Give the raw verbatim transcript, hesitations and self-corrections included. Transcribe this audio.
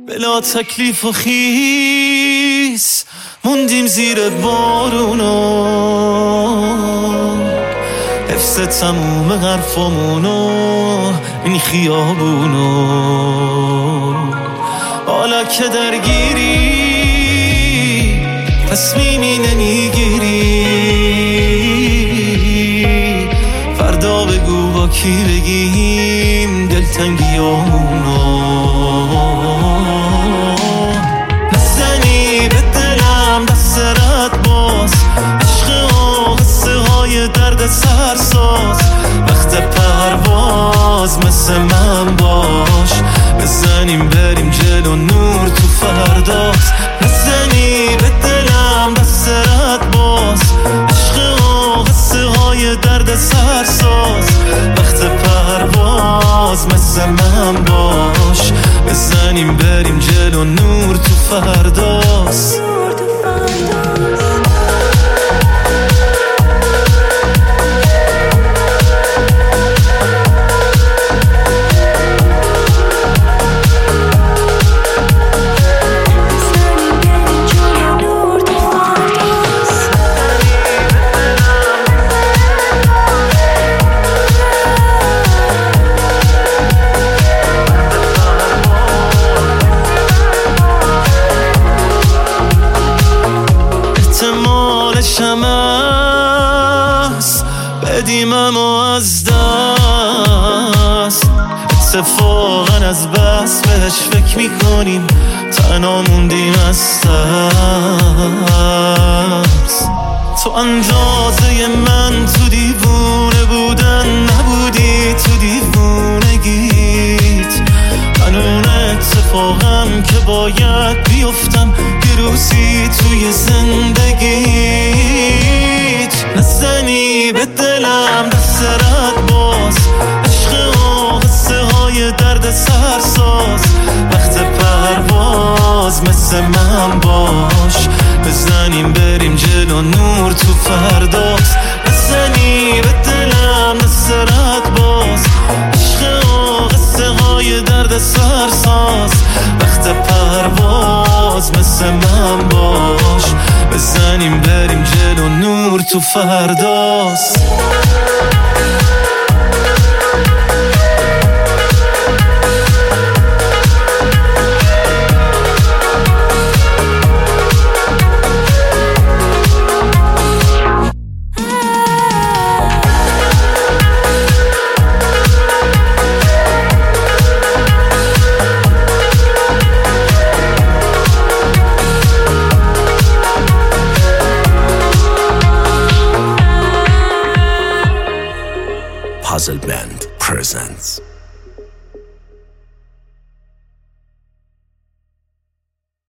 بلا تکلیف و خیس موندیم زیر بارونا، حفظ تموم حرفامونو این خیابونو. حالا که درگیری تصمیمی نمیگیری، فردا بگو با کی بگیم دلتنگیامونو. نزنی به دلم دست رد باز، عشق و قصه های درد سرساز. وقت پرواز مثل من باش، بزنیم بریم جلو نور تو فرداست. نزنی به دلم دست رد باز، عشق و قصه های درد سرساز. وقت پرواز مثل من باش، بزنیم بریم جلو نور تو فرداست. شمس بدیم اما از دست، اتفاقا از بس بهش فکر میکنیم تنها موندیم از ترس. تو اندازه من تو دیوونه بودن نبودی، تو دیوونگیت من اون اتفاقم که باید بیفتم یه روزی توی زندگیت. نزنی به دلم دست رد باز، عشق و قصه های درد سرساز. وقت پرواز مثل من باش، بزنیم بریم جلو نور تو فرداست. نزنی به دلم دست رد باز، عشق و قصه های درد سرساز. وقت پرواز مثل من باش، بزنیم بریم جلو نور تو فرداست. Puzzle Band presents